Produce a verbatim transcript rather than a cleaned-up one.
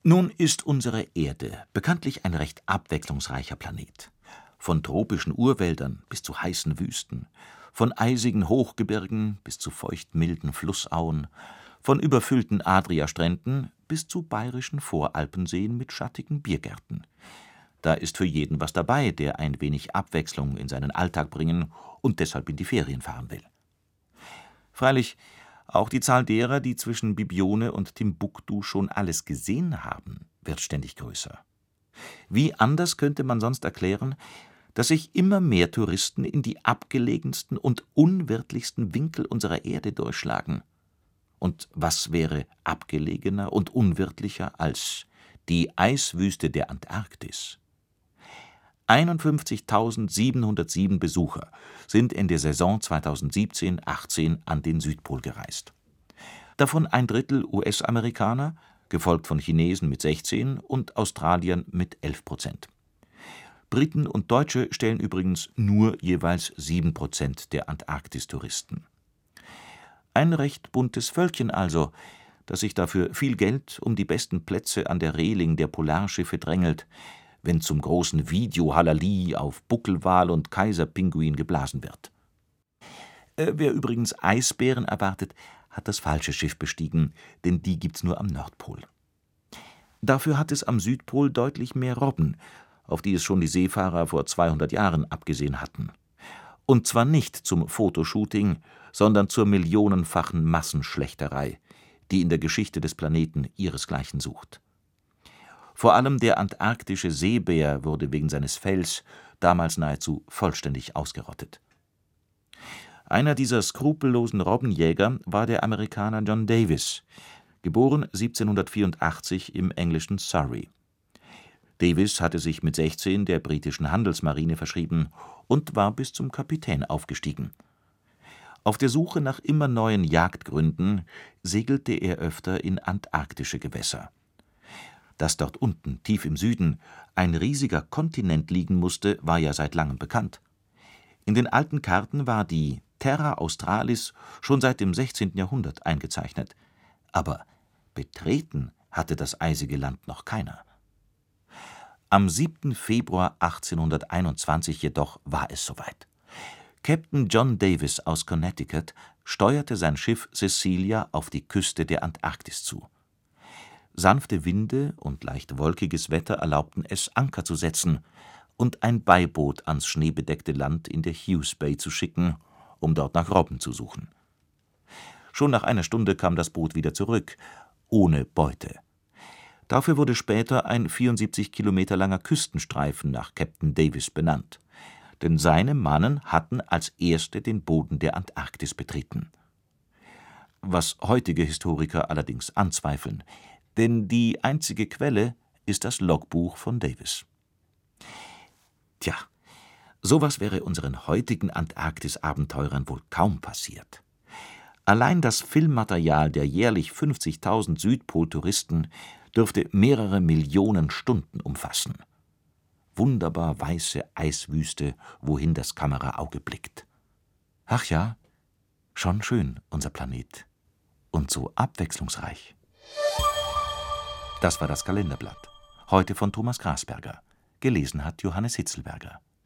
Nun ist unsere Erde bekanntlich ein recht abwechslungsreicher Planet. Von tropischen Urwäldern bis zu heißen Wüsten, von eisigen Hochgebirgen bis zu feucht-milden Flussauen, von überfüllten Adriastränden bis zu bayerischen Voralpenseen mit schattigen Biergärten. Da ist für jeden was dabei, der ein wenig Abwechslung in seinen Alltag bringen und deshalb in die Ferien fahren will. Freilich, auch die Zahl derer, die zwischen Bibione und Timbuktu schon alles gesehen haben, wird ständig größer. Wie anders könnte man sonst erklären, dass sich immer mehr Touristen in die abgelegensten und unwirtlichsten Winkel unserer Erde durchschlagen? Und was wäre abgelegener und unwirtlicher als die Eiswüste der Antarktis? einundfünfzigtausendsiebenhundertsieben Besucher sind in der Saison zweitausendsiebzehn achtzehn an den Südpol gereist. Davon ein Drittel U S-Amerikaner, gefolgt von Chinesen mit sechzehn und Australiern mit elf Prozent. Briten und Deutsche stellen übrigens nur jeweils sieben Prozent der Antarktistouristen. Ein recht buntes Völkchen also, das sich dafür viel Geld um die besten Plätze an der Reling der Polarschiffe drängelt, wenn zum großen Video-Hallali auf Buckelwal und Kaiserpinguin geblasen wird. Äh, wer übrigens Eisbären erwartet, hat das falsche Schiff bestiegen, denn die gibt's nur am Nordpol. Dafür hat es am Südpol deutlich mehr Robben, auf die es schon die Seefahrer vor zweihundert Jahren abgesehen hatten. Und zwar nicht zum Fotoshooting, sondern zur millionenfachen Massenschlächterei, die in der Geschichte des Planeten ihresgleichen sucht. Vor allem der antarktische Seebär wurde wegen seines Fells damals nahezu vollständig ausgerottet. Einer dieser skrupellosen Robbenjäger war der Amerikaner John Davis, geboren siebzehnhundertvierundachtzig im englischen Surrey. Davis hatte sich mit sechzehn der britischen Handelsmarine verschrieben und war bis zum Kapitän aufgestiegen. Auf der Suche nach immer neuen Jagdgründen segelte er öfter in antarktische Gewässer. Dass dort unten, tief im Süden, ein riesiger Kontinent liegen musste, war ja seit langem bekannt. In den alten Karten war die Terra Australis schon seit dem sechzehnten Jahrhundert eingezeichnet. Aber betreten hatte das eisige Land noch keiner. Am siebten Februar achtzehnhunderteinundzwanzig jedoch war es soweit. Captain John Davis aus Connecticut steuerte sein Schiff Cecilia auf die Küste der Antarktis zu. Sanfte Winde und leicht wolkiges Wetter erlaubten es, Anker zu setzen und ein Beiboot ans schneebedeckte Land in der Hughes Bay zu schicken, um dort nach Robben zu suchen. Schon nach einer Stunde kam das Boot wieder zurück, ohne Beute. Dafür wurde später ein vierundsiebzig Kilometer langer Küstenstreifen nach Captain Davis benannt, denn seine Mannen hatten als erste den Boden der Antarktis betreten. Was heutige Historiker allerdings anzweifeln, denn die einzige Quelle ist das Logbuch von Davis. Tja, sowas wäre unseren heutigen Antarktis-Abenteurern wohl kaum passiert. Allein das Filmmaterial der jährlich fünfzigtausend Südpol-Touristen dürfte mehrere Millionen Stunden umfassen. Wunderbar weiße Eiswüste, wohin das Kameraauge blickt. Ach ja, schon schön, unser Planet. Und so abwechslungsreich. Das war das Kalenderblatt. Heute von Thomas Grasberger. Gelesen hat Johannes Hitzelberger.